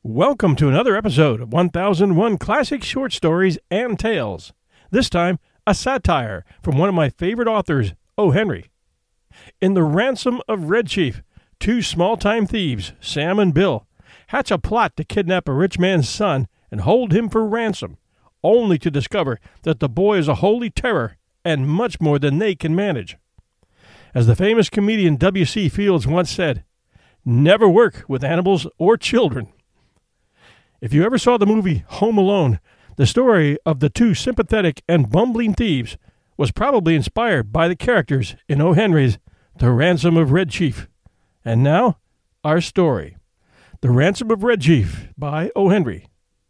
Welcome to another episode of 1001 Classic Short Stories and Tales. This time, a satire from one of my favorite authors, O. Henry. In The Ransom of Red Chief, two small-time thieves, Sam and Bill, hatch a plot to kidnap a rich man's son and hold him for ransom, only to discover that the boy is a holy terror and much more than they can manage. As the famous comedian W.C. Fields once said, "Never work with animals or children." If you ever saw the movie Home Alone, the story of the two sympathetic and bumbling thieves was probably inspired by the characters in O. Henry's The Ransom of Red Chief. And now, our story. The Ransom of Red Chief by O. Henry.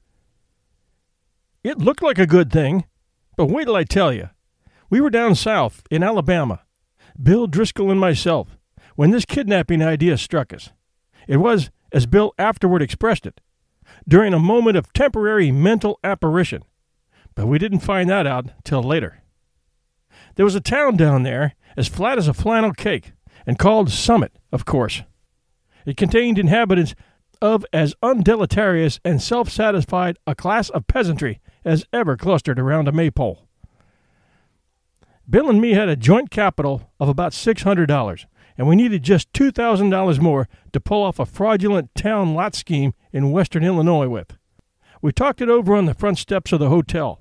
It looked like a good thing, but wait till I tell you. We were down south in Alabama, Bill Driscoll and myself, when this kidnapping idea struck us. It was, as Bill afterward expressed it, during a moment of temporary mental apparition, but we didn't find that out till later. There was a town down there as flat as a flannel cake, and called Summit, of course. It contained inhabitants of as undeleterious and self-satisfied a class of peasantry as ever clustered around a maypole. Bill and me had a joint capital of about $600, and we needed just $2,000 more to pull off a fraudulent town lot scheme in western Illinois with. We talked it over on the front steps of the hotel.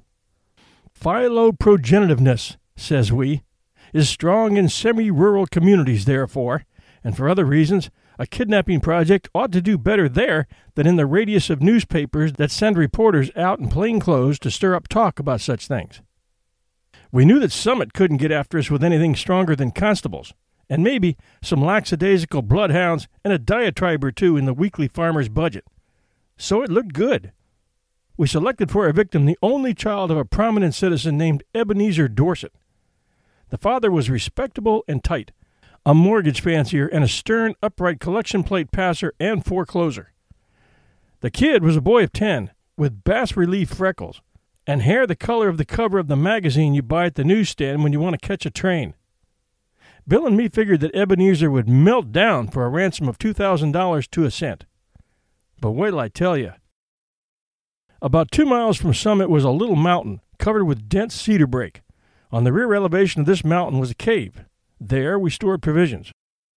Philoprogenitiveness, says we, is strong in semi-rural communities, therefore, and for other reasons, a kidnapping project ought to do better there than in the radius of newspapers that send reporters out in plain clothes to stir up talk about such things. We knew that Summit couldn't get after us with anything stronger than constables, and maybe some lackadaisical bloodhounds and a diatribe or two in the weekly farmer's budget. So it looked good. We selected for our victim the only child of a prominent citizen named Ebenezer Dorset. The father was respectable and tight, a mortgage fancier and a stern, upright collection plate passer and forecloser. The kid was a boy of 10, with bas-relief freckles, and hair the color of the cover of the magazine you buy at the newsstand when you want to catch a train. Bill and me figured that Ebenezer would melt down for a ransom of $2,000 to a cent. But wait till I tell you. About 2 miles from Summit was a little mountain covered with dense cedar brake. On the rear elevation of this mountain was a cave. There we stored provisions.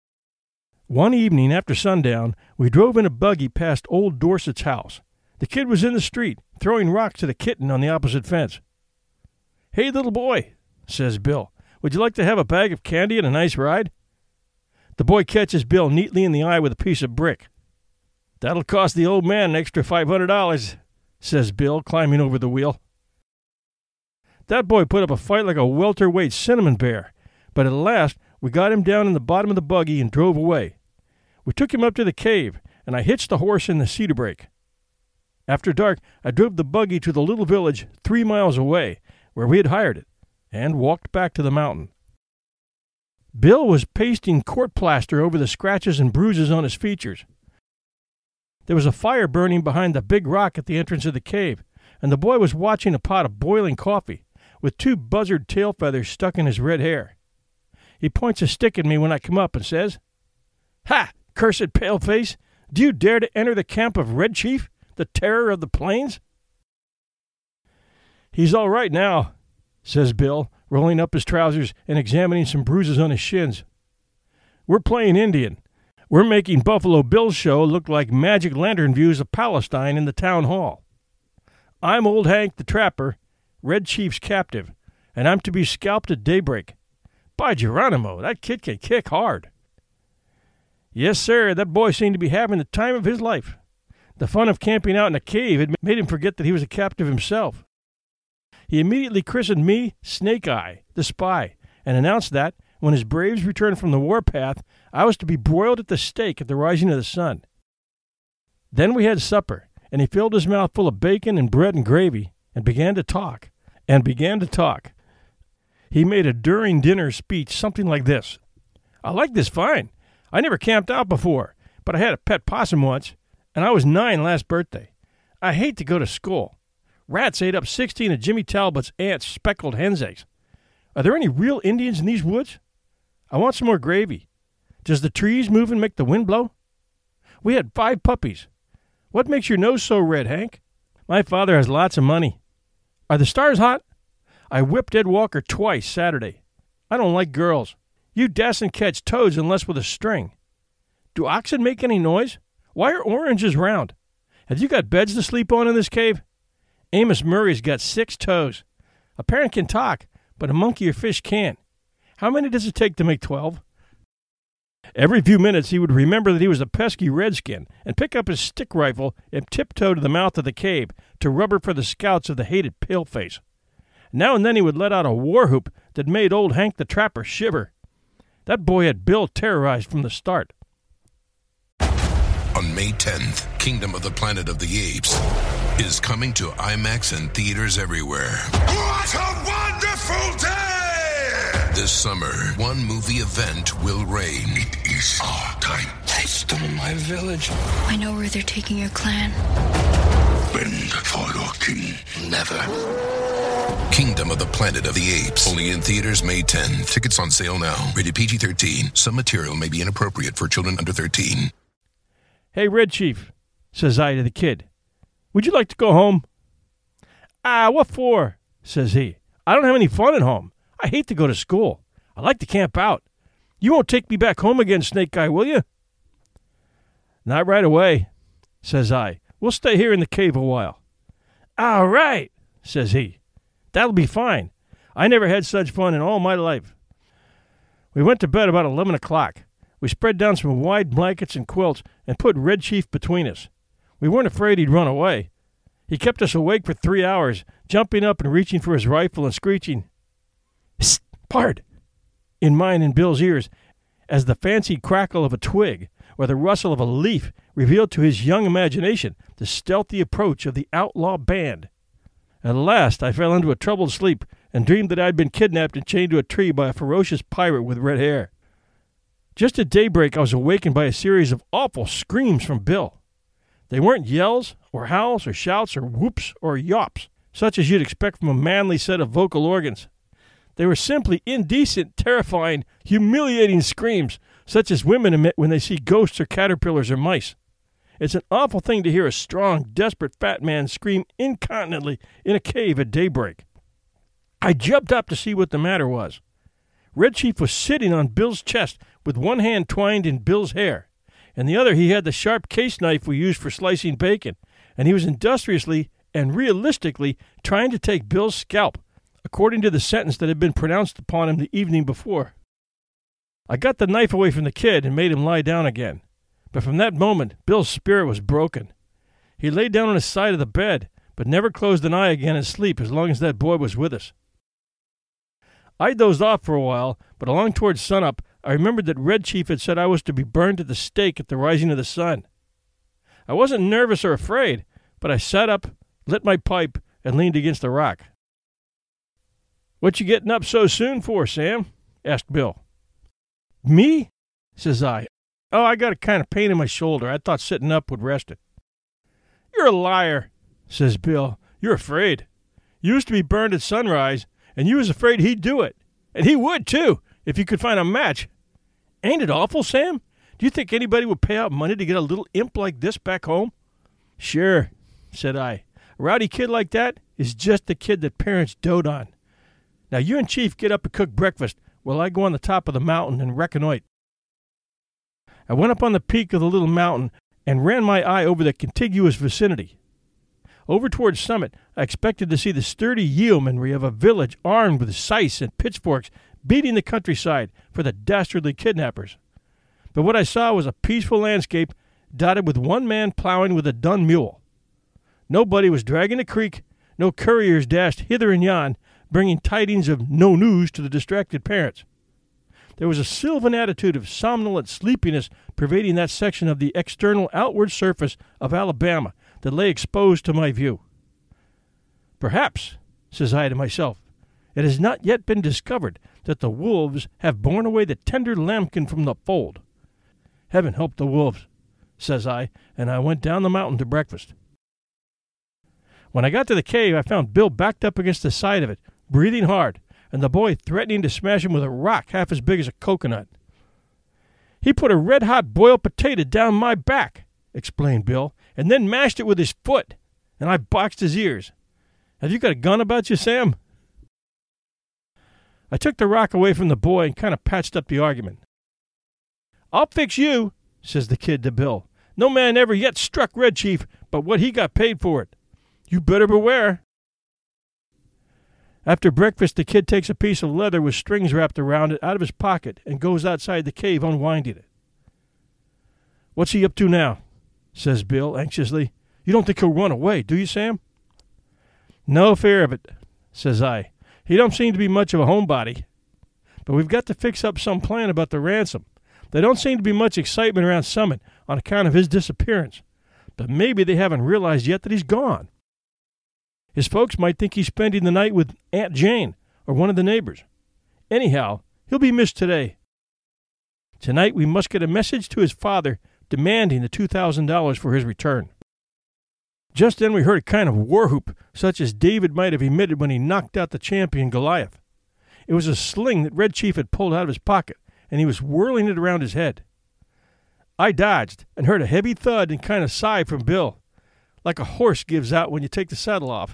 One evening after sundown, we drove in a buggy past old Dorset's house. The kid was in the street, throwing rocks at a kitten on the opposite fence. "Hey, little boy," says Bill, "would you like to have a bag of candy and a nice ride?" The boy catches Bill neatly in the eye with a piece of brick. "That'll cost the old man an extra $500, says Bill, climbing over the wheel. That boy put up a fight like a welterweight cinnamon bear, but at last we got him down in the bottom of the buggy and drove away. We took him up to the cave, and I hitched the horse in the cedar brake. After dark, I drove the buggy to the little village 3 miles away, where we had hired it, and walked back to the mountain. Bill was pasting court plaster over the scratches and bruises on his features. There was a fire burning behind the big rock at the entrance of the cave, and the boy was watching a pot of boiling coffee, with 2 buzzard tail feathers stuck in his red hair. He points a stick at me when I come up and says, "Ha, cursed paleface! Do you dare to enter the camp of Red Chief, the terror of the plains?" "He's all right now," says Bill, rolling up his trousers and examining some bruises on his shins. "We're playing Indian. We're making Buffalo Bill's show look like magic lantern views of Palestine in the town hall. I'm old Hank the Trapper, Red Chief's captive, and I'm to be scalped at daybreak. By Geronimo, that kid can kick hard." Yes, sir, that boy seemed to be having the time of his life. The fun of camping out in a cave had made him forget that he was a captive himself. He immediately christened me Snake Eye, the spy, and announced that, when his braves returned from the warpath, I was to be broiled at the stake at the rising of the sun. Then we had supper, and he filled his mouth full of bacon and bread and gravy, and began to talk. He made a during dinner speech something like this: "I like this fine. I never camped out before, but I had a pet possum once, and I was 9 last birthday. I hate to go to school. Rats ate up 16 of Jimmy Talbot's aunt's speckled hen's eggs. Are there any real Indians in these woods? I want some more gravy. Does the trees move and make the wind blow? We had 5 puppies. What makes your nose so red, Hank? My father has lots of money. Are the stars hot? I whipped Ed Walker twice Saturday. I don't like girls. You dasn't catch toads unless with a string. Do oxen make any noise? Why are oranges round? Have you got beds to sleep on in this cave? Amos Murray's got 6 toes. A parrot can talk, but a monkey or fish can't. How many does it take to make 12? Every few minutes he would remember that he was a pesky redskin and pick up his stick rifle and tiptoe to the mouth of the cave to rubber for the scouts of the hated paleface. Now and then he would let out a war whoop that made old Hank the Trapper shiver. That boy had Bill terrorized from the start. On May 10th, Kingdom of the Planet of the Apes is coming to IMAX and theaters everywhere. What a wonderful day! This summer, one movie event will reign. It is our time. They stole my village. I know where they're taking your clan. Bend for your king. Never. Kingdom of the Planet of the Apes. Only in theaters May 10. Tickets on sale now. Rated PG-13. Some material may be inappropriate for children under 13. Hey, Red Chief, says I to the kid, would you like to go home? What for? Says he. I don't have any fun at home. I hate to go to school. I like to camp out. You won't take me back home again, Snake Guy, will you? Not right away, says I. We'll stay here in the cave a while. All right, says he. That'll be fine. I never had such fun in all my life. We went to bed about 11 o'clock. We spread down some wide blankets and quilts and put Red Chief between us. We weren't afraid he'd run away. He kept us awake for 3 hours, jumping up and reaching for his rifle and screeching, "Psst, Pard!" in mine and Bill's ears, as the fancied crackle of a twig or the rustle of a leaf revealed to his young imagination the stealthy approach of the outlaw band. At last I fell into a troubled sleep and dreamed that I had been kidnapped and chained to a tree by a ferocious pirate with red hair. Just at daybreak, I was awakened by a series of awful screams from Bill. They weren't yells or howls or shouts or whoops or yops, such as you'd expect from a manly set of vocal organs. They were simply indecent, terrifying, humiliating screams, such as women emit when they see ghosts or caterpillars or mice. It's an awful thing to hear a strong, desperate fat man scream incontinently in a cave at daybreak. I jumped up to see what the matter was. Red Chief was sitting on Bill's chest with one hand twined in Bill's hair. In the other he had the sharp case knife we used for slicing bacon, and he was industriously and realistically trying to take Bill's scalp, according to the sentence that had been pronounced upon him the evening before. I got the knife away from the kid and made him lie down again. But from that moment, Bill's spirit was broken. He lay down on his side of the bed, but never closed an eye again in sleep as long as that boy was with us. I dozed off for a while, but along towards sunup, I remembered that Red Chief had said I was to be burned at the stake at the rising of the sun. I wasn't nervous or afraid, but I sat up, lit my pipe, and leaned against a rock. "What you getting up so soon for, Sam?" asked Bill. "Me?" says I. "Oh, I got a kind of pain in my shoulder. I thought sitting up would rest it." "You're a liar," says Bill. "You're afraid. You used to be burned at sunrise, and you was afraid he'd do it. And he would, too, if you could find a match. Ain't it awful, Sam? Do you think anybody would pay out money to get a little imp like this back home?" "Sure," said I. "A rowdy kid like that is just the kid that parents dote on. Now you and Chief get up and cook breakfast while I go on the top of the mountain and reconnoit." I went up on the peak of the little mountain and ran my eye over the contiguous vicinity. Over towards Summit, I expected to see the sturdy yeomanry of a village armed with scythes and pitchforks beating the countryside for the dastardly kidnappers. But what I saw was a peaceful landscape dotted with one man plowing with a dun mule. Nobody was dragging the creek, no couriers dashed hither and yon, bringing tidings of no news to the distracted parents. There was a sylvan attitude of somnolent sleepiness pervading that section of the external outward surface of Alabama that lay exposed to my view. "Perhaps," says I to myself, "it has not yet been discovered that the wolves have borne away the tender lambkin from the fold. Heaven help the wolves," says I, and I went down the mountain to breakfast. When I got to the cave, I found Bill backed up against the side of it, breathing hard, and the boy threatening to smash him with a rock half as big as a coconut. He put a red-hot boiled potato down my back, explained Bill, and then mashed it with his foot, and I boxed his ears. Have you got a gun about you, Sam? I took the rock away from the boy and kind of patched up the argument. I'll fix you, says the kid to Bill. No man ever yet struck Red Chief but what he got paid for it. You better beware. After breakfast, the kid takes a piece of leather with strings wrapped around it out of his pocket and goes outside the cave unwinding it. What's he up to now? Says Bill anxiously. You don't think he'll run away, do you, Sam? No fear of it, says I. He don't seem to be much of a homebody. But we've got to fix up some plan about the ransom. There don't seem to be much excitement around Summit on account of his disappearance. But maybe they haven't realized yet that he's gone. His folks might think he's spending the night with Aunt Jane or one of the neighbors. Anyhow, he'll be missed today. Tonight we must get a message to his father demanding the $2,000 for his return. Just then we heard a kind of war whoop, such as David might have emitted when he knocked out the champion Goliath. It was a sling that Red Chief had pulled out of his pocket, and he was whirling it around his head. I dodged and heard a heavy thud and kind of sigh from Bill, like a horse gives out when you take the saddle off.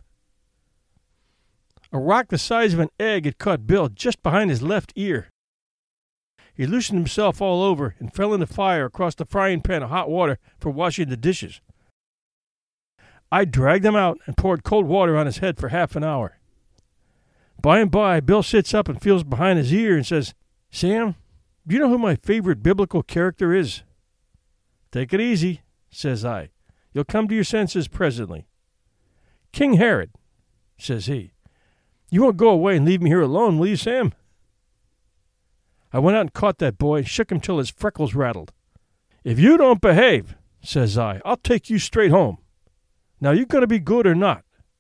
A rock the size of an egg had caught Bill just behind his left ear. He loosened himself all over and fell in the fire across the frying pan of hot water for washing the dishes. I dragged him out and poured cold water on his head for half an hour. By and by, Bill sits up and feels behind his ear and says, Sam, do you know who my favorite biblical character is? Take it easy, says I. You'll come to your senses presently. King Herod, says he. You won't go away and leave me here alone, will you, Sam? I went out and caught that boy and shook him till his freckles rattled. If you don't behave, says I, I'll take you straight home. Now, you going to be good or not?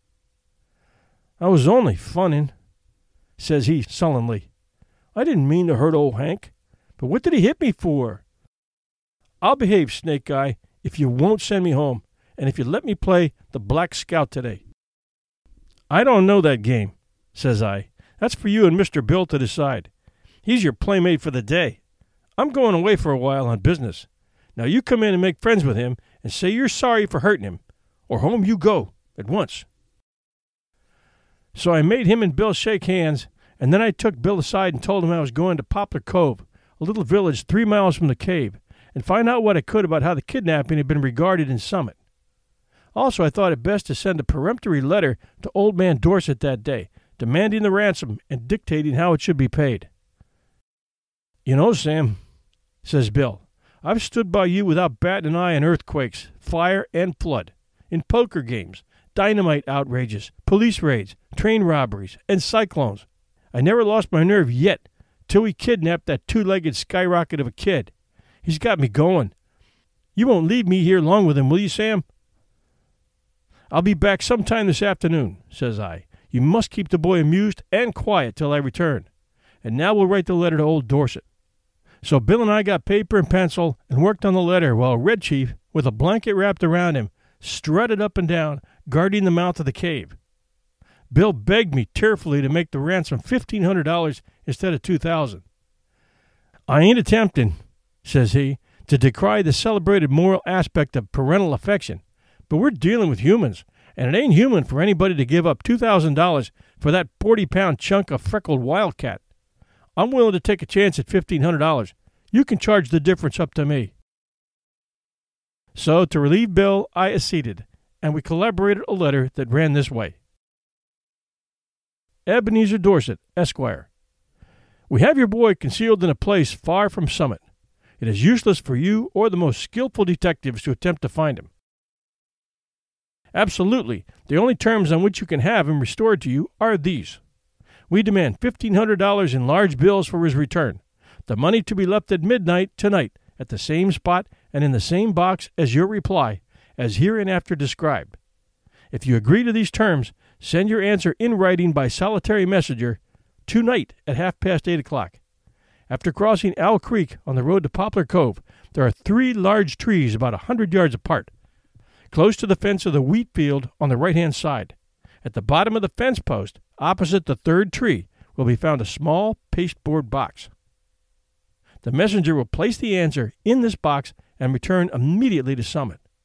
I was only funning, says he sullenly. I didn't mean to hurt old Hank, but what did he hit me for? I'll behave, Snake Eye, if you won't send me home, and if you let me play the Black Scout today. I don't know that game, says I. That's for you and Mr. Bill to decide. He's your playmate for the day. I'm going away for a while on business. Now you come in and make friends with him and say you're sorry for hurting him, or home you go at once. So I made him and Bill shake hands, and then I took Bill aside and told him I was going to Poplar Cove, a little village 3 miles from the cave, and find out what I could about how the kidnapping had been regarded in Summit. Also, I thought it best to send a peremptory letter to Old Man Dorset that day, demanding the ransom and dictating how it should be paid. You know, Sam, says Bill, I've stood by you without batting an eye in earthquakes, fire, and flood, in poker games, dynamite outrages, police raids, train robberies, and cyclones. I never lost my nerve yet till we kidnapped that 2-legged skyrocket of a kid. He's got me going. You won't leave me here long with him, will you, Sam? I'll be back sometime this afternoon, says I. You must keep the boy amused and quiet till I return. And now we'll write the letter to old Dorset. So Bill and I got paper and pencil and worked on the letter while Red Chief, with a blanket wrapped around him, strutted up and down, guarding the mouth of the cave. Bill begged me tearfully to make the ransom $1,500 instead of $2,000. I ain't attempting, says he, to decry the celebrated moral aspect of parental affection, but we're dealing with humans, and it ain't human for anybody to give up $2,000 for that 40-pound chunk of freckled wildcat. I'm willing to take a chance at $1,500. You can charge the difference up to me. So, to relieve Bill, I acceded, and we collaborated a letter that ran this way. Ebenezer Dorset, Esquire. We have your boy concealed in a place far from Summit. It is useless for you or the most skillful detectives to attempt to find him. Absolutely, the only terms on which you can have him restored to you are these. We demand $1,500 in large bills for his return, the money to be left at midnight tonight at the same spot and in the same box as your reply, as hereinafter described. If you agree to these terms, send your answer in writing by solitary messenger tonight at 8:30. After crossing Owl Creek on the road to Poplar Cove, there are 3 large trees about 100 yards apart, close to the fence of the wheat field on the right-hand side. At the bottom of the fence post, opposite the 3rd tree, will be found a small pasteboard box. The messenger will place the answer in this box and return immediately to Summit.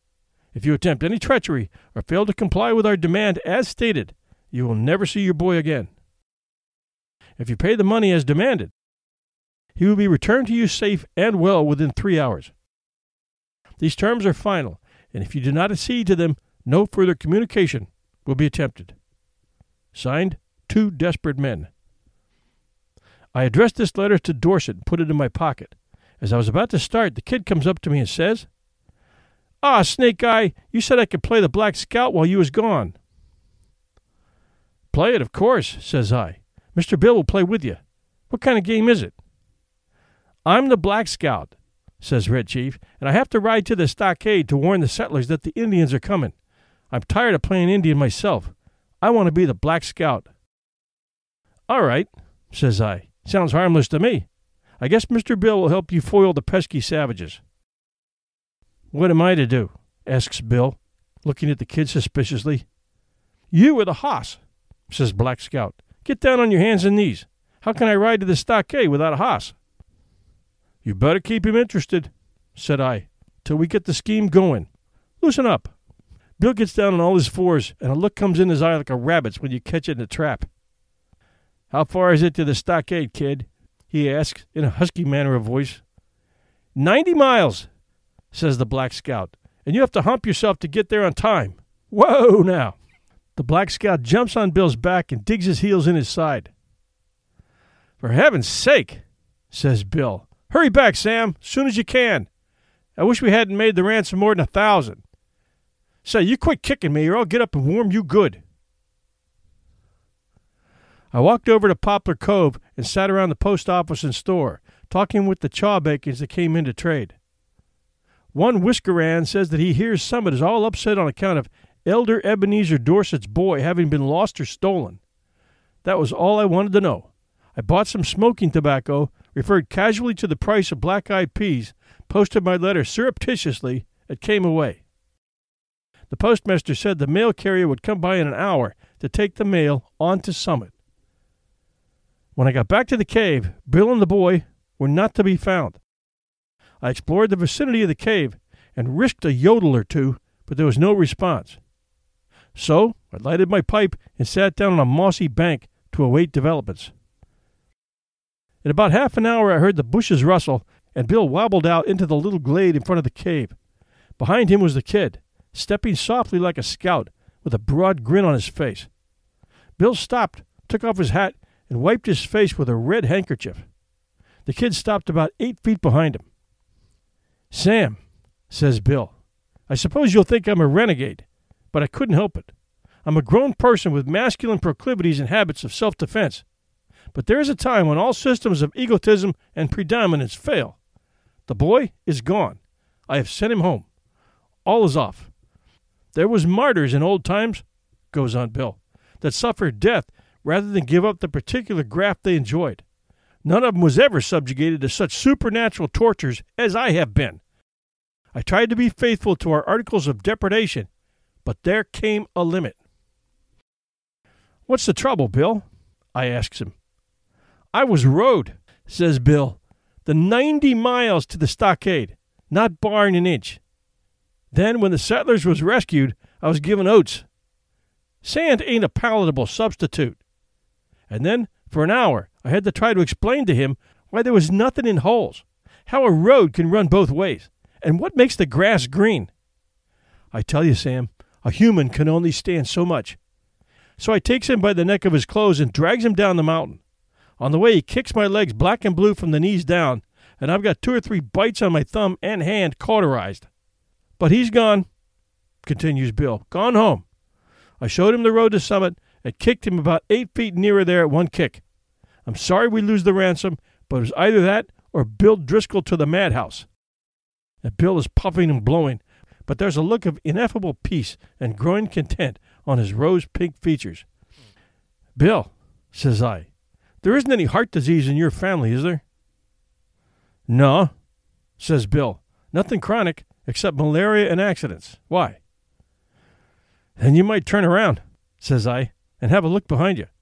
If you attempt any treachery or fail to comply with our demand as stated, you will never see your boy again. If you pay the money as demanded, he will be returned to you safe and well within 3 hours. These terms are final, and if you do not accede to them, no further communication will be attempted. Signed, 2 desperate men. I addressed this letter to Dorset and put it in my pocket. As I was about to start, the kid comes up to me and says, "Ah, Snake Eye, you said I could play the Black Scout while you was gone." "Play it, of course," says I. "Mr. Bill will play with you. What kind of game is it?" "I'm the Black Scout," says Red Chief, "and I have to ride to the stockade to warn the settlers that the Indians are coming. I'm tired of playing Indian myself. I want to be the Black Scout." "All right," says I. "Sounds harmless to me. I guess Mr. Bill will help you foil the pesky savages." "What am I to do?" asks Bill, looking at the kid suspiciously. "You are the hoss," says Black Scout. "Get down on your hands and knees. How can I ride to the stockade without a hoss?" "You better keep him interested," said I, "till we get the scheme going. Loosen up." Bill gets down on all his fours, and a look comes in his eye like a rabbit's when you catch it in a trap. "How far is it to the stockade, kid?" he asks in a husky manner of voice. 90 miles, says the Black Scout, "and you have to hump yourself to get there on time. Whoa, now." The Black Scout jumps on Bill's back and digs his heels in his side. "For heaven's sake," says Bill. "Hurry back, Sam, as soon as you can. I wish we hadn't made the ransom more than 1,000. Say, you quit kicking me or I'll get up and warm you good." I walked over to Poplar Cove and sat around the post office and store, talking with the chawbacons that came in to trade. One Whiskeran says that he hears Summit is all upset on account of Elder Ebenezer Dorset's boy having been lost or stolen. That was all I wanted to know. I bought some smoking tobacco, referred casually to the price of black-eyed peas, posted my letter surreptitiously, and came away. The postmaster said the mail carrier would come by in an hour to take the mail on to Summit. When I got back to the cave, Bill and the boy were not to be found. I explored the vicinity of the cave and risked a yodel or two, but there was no response. So I lighted my pipe and sat down on a mossy bank to await developments. In about half an hour I heard the bushes rustle, and Bill wobbled out into the little glade in front of the cave. Behind him was the kid, stepping softly like a scout, with a broad grin on his face. Bill stopped, took off his hat, and wiped his face with a red handkerchief. The kid stopped about 8 feet behind him. "Sam," says Bill, "I suppose you'll think I'm a renegade, but I couldn't help it. I'm a grown person with masculine proclivities and habits of self-defense. But there is a time when all systems of egotism and predominance fail. The boy is gone. I have sent him home. All is off. There was martyrs in old times," goes on Bill, "that suffered death rather than give up the particular graft they enjoyed. None of them was ever subjugated to such supernatural tortures as I have been. I tried to be faithful to our articles of depredation, but there came a limit." "What's the trouble, Bill?" I asks him. "I was rode," says Bill, "the 90 miles to the stockade, not barring an inch. Then, when the settlers was rescued, I was given oats. Sand ain't a palatable substitute. And then, for an hour, I had to try to explain to him why there was nothing in holes, how a road can run both ways, and what makes the grass green. I tell you, Sam, a human can only stand so much. So I takes him by the neck of his clothes and drags him down the mountain. On the way, he kicks my legs black and blue from the knees down, and I've got 2 or 3 bites on my thumb and hand cauterized. But he's gone," continues Bill, "gone home. I showed him the road to Summit and kicked him about 8 feet nearer there at one kick. I'm sorry we lose the ransom, but it was either that or Bill Driscoll to the madhouse." And Bill is puffing and blowing, but there's a look of ineffable peace and growing content on his rose-pink features. "Bill," says I, "there isn't any heart disease in your family, is there?" "No," says Bill, "nothing chronic except malaria and accidents. Why?" "Then you might turn around," says I, "and have a look behind you."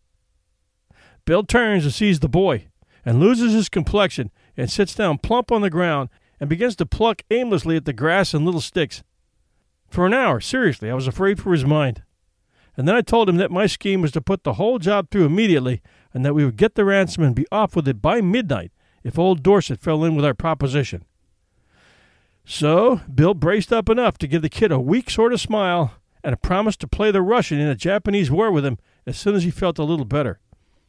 Bill turns and sees the boy, and loses his complexion, and sits down plump on the ground, and begins to pluck aimlessly at the grass and little sticks. For an hour, seriously, I was afraid for his mind. And then I told him that my scheme was to put the whole job through immediately and that we would get the ransom and be off with it by midnight if old Dorset fell in with our proposition. So Bill braced up enough to give the kid a weak sort of smile and a promise to play the Russian in a Japanese war with him as soon as he felt a little better.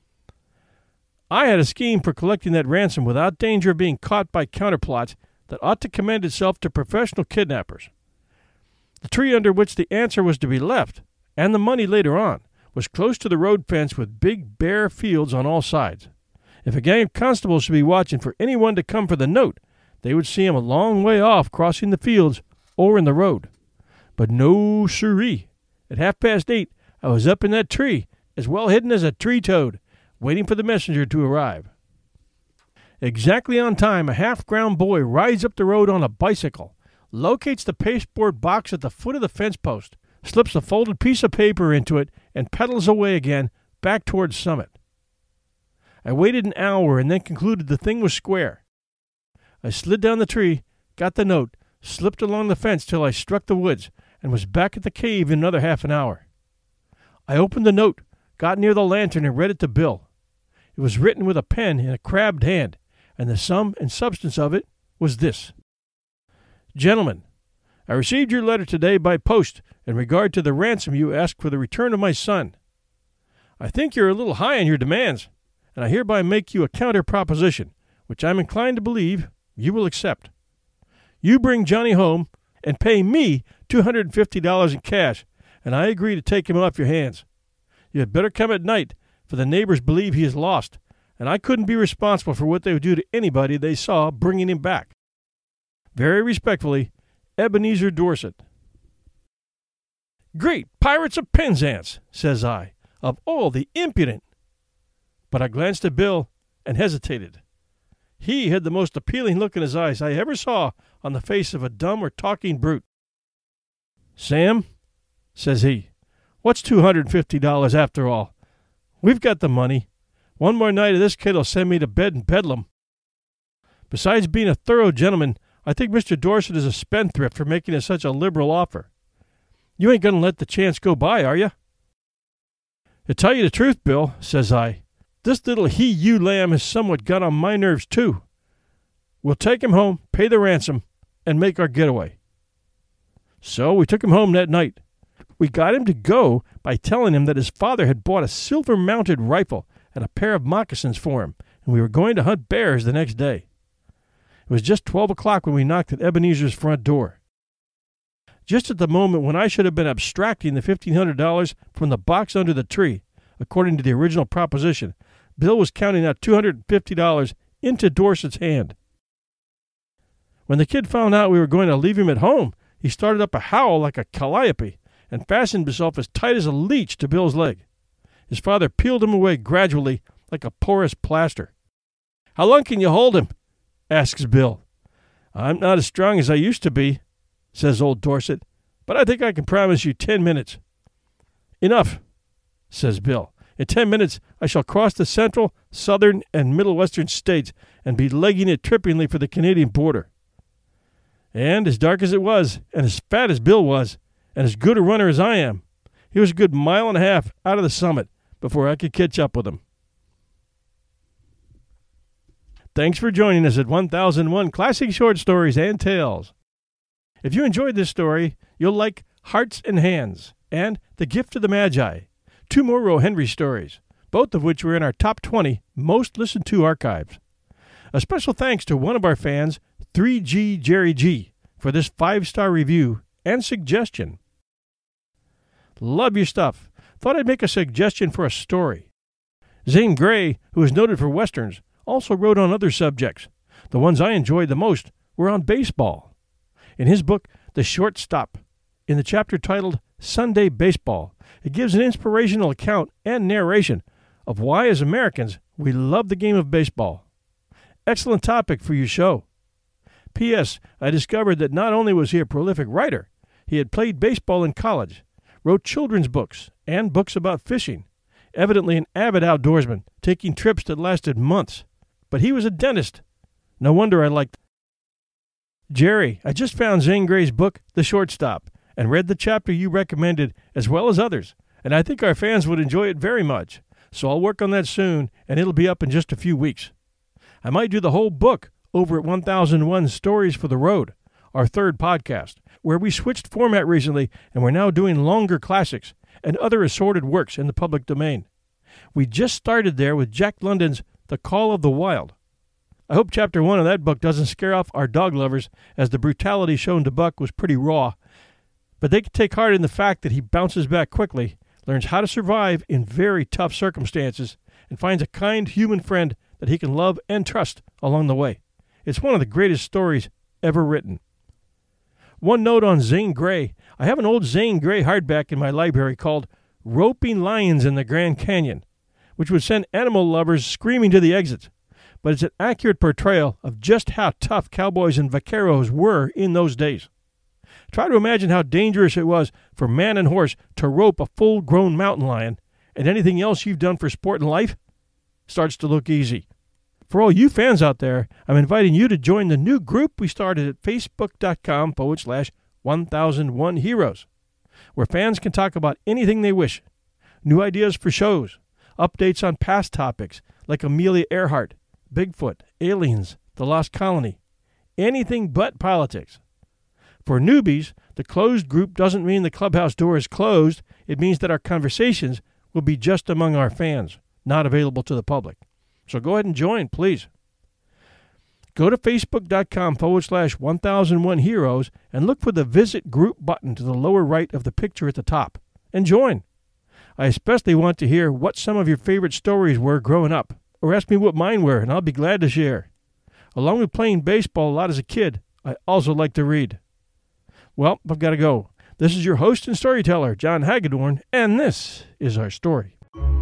I had a scheme for collecting that ransom without danger of being caught by counterplots that ought to commend itself to professional kidnappers. The tree under which the answer was to be left, and the money later on, was close to the road fence with big bare fields on all sides. If a gang of constables should be watching for anyone to come for the note, they would see him a long way off crossing the fields or in the road. But no siree. At 8:30, I was up in that tree, as well hidden as a tree toad, waiting for the messenger to arrive. Exactly on time, a half-grown boy rides up the road on a bicycle, locates the pasteboard box at the foot of the fence post, slips a folded piece of paper into it, and pedals away again, back towards Summit. I waited an hour and then concluded the thing was square. I slid down the tree, got the note, slipped along the fence till I struck the woods, and was back at the cave in another half an hour. I opened the note, got near the lantern, and read it to Bill. It was written with a pen in a crabbed hand, and the sum and substance of it was this. Gentlemen, I received your letter today by post in regard to the ransom you asked for the return of my son. I think you're a little high on your demands, and I hereby make you a counter proposition, which I'm inclined to believe you will accept. You bring Johnny home and pay me $250 in cash, and I agree to take him off your hands. You had better come at night, for the neighbors believe he is lost, and I couldn't be responsible for what they would do to anybody they saw bringing him back. Very respectfully, Ebenezer Dorset. Great pirates of Penzance, says I, of all the impudent. But I glanced at Bill and hesitated. He had the most appealing look in his eyes I ever saw on the face of a dumb or talking brute. Sam, says he, what's $250 after all? We've got the money. One more night of this kid'll send me to bed in Bedlam. Besides being a thorough gentleman, I think Mr. Dorset is a spendthrift for making us such a liberal offer. You ain't going to let the chance go by, are you? To tell you the truth, Bill, says I, this little he-you lamb has somewhat got on my nerves, too. We'll take him home, pay the ransom, and make our getaway. So we took him home that night. We got him to go by telling him that his father had bought a silver-mounted rifle and a pair of moccasins for him, and we were going to hunt bears the next day. It was just 12 o'clock when we knocked at Ebenezer's front door. Just at the moment when I should have been abstracting the $1,500 from the box under the tree, according to the original proposition, Bill was counting out $250 into Dorset's hand. When the kid found out we were going to leave him at home, he started up a howl like a calliope and fastened himself as tight as a leech to Bill's leg. His father peeled him away gradually like a porous plaster. How long can you hold him? Asks Bill. I'm not as strong as I used to be, says old Dorset, but I think I can promise you 10 minutes. Enough, says Bill. In 10 minutes, I shall cross the central, southern, and middle western states and be legging it trippingly for the Canadian border. And as dark as it was, and as fat as Bill was, and as good a runner as I am, he was a good mile and a half out of the Summit before I could catch up with him. Thanks for joining us at 1001 Classic Short Stories and Tales. If you enjoyed this story, you'll like Hearts and Hands and The Gift of the Magi, two more O. Henry stories, both of which were in our top 20 most listened to archives. A special thanks to one of our fans, 3G Jerry G, for this 5-star review and suggestion. Love your stuff. Thought I'd make a suggestion for a story. Zane Grey, who is noted for westerns, also wrote on other subjects. The ones I enjoyed the most were on baseball. In his book, The Shortstop, in the chapter titled Sunday Baseball, it gives an inspirational account and narration of why, as Americans, we love the game of baseball. Excellent topic for your show. P.S. I discovered that not only was he a prolific writer, he had played baseball in college, wrote children's books, and books about fishing, evidently an avid outdoorsman, taking trips that lasted months. But he was a dentist. No wonder I liked Jerry, I just found Zane Grey's book, The Shortstop, and read the chapter you recommended as well as others, and I think our fans would enjoy it very much. So I'll work on that soon, and it'll be up in just a few weeks. I might do the whole book over at 1001 Stories for the Road, our third podcast, where we switched format recently and we're now doing longer classics and other assorted works in the public domain. We just started there with Jack London's The Call of the Wild. I hope Chapter 1 of that book doesn't scare off our dog lovers, as the brutality shown to Buck was pretty raw, but they can take heart in the fact that he bounces back quickly, learns how to survive in very tough circumstances, and finds a kind human friend that he can love and trust along the way. It's one of the greatest stories ever written. One note on Zane Grey. I have an old Zane Grey hardback in my library called Roping Lions in the Grand Canyon, which would send animal lovers screaming to the exits. But it's an accurate portrayal of just how tough cowboys and vaqueros were in those days. Try to imagine how dangerous it was for man and horse to rope a full-grown mountain lion, and anything else you've done for sport in life starts to look easy. For all you fans out there, I'm inviting you to join the new group we started at facebook.com/1001 Heroes, where fans can talk about anything they wish. New ideas for shows, updates on past topics like Amelia Earhart, Bigfoot, aliens, the Lost Colony, anything but politics. For newbies, the closed group doesn't mean the clubhouse door is closed. It means that our conversations will be just among our fans, not available to the public. So go ahead and join, please. Go to facebook.com/1001 Heroes and look for the Visit Group button to the lower right of the picture at the top, and join. I especially want to hear what some of your favorite stories were growing up, or ask me what mine were, and I'll be glad to share. Along with playing baseball a lot as a kid, I also like to read. Well, I've got to go. This is your host and storyteller, John Hagedorn, and this is our story.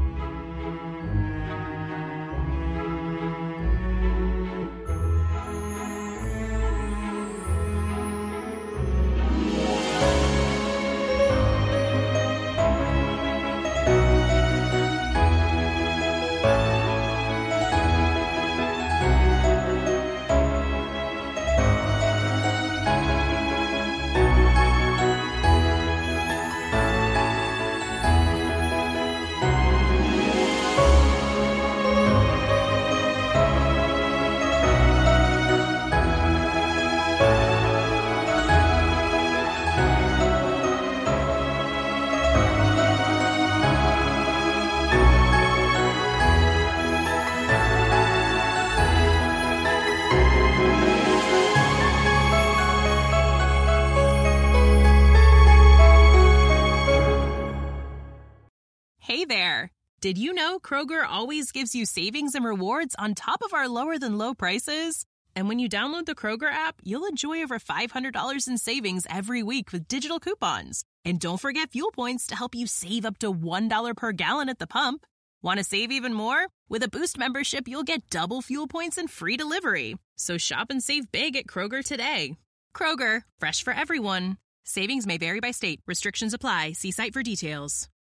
Hey there! Did you know Kroger always gives you savings and rewards on top of our lower-than-low prices? And when you download the Kroger app, you'll enjoy over $500 in savings every week with digital coupons. And don't forget fuel points to help you save up to $1 per gallon at the pump. Want to save even more? With a Boost membership, you'll get double fuel points and free delivery. So shop and save big at Kroger today. Kroger, fresh for everyone. Savings may vary by state. Restrictions apply. See site for details.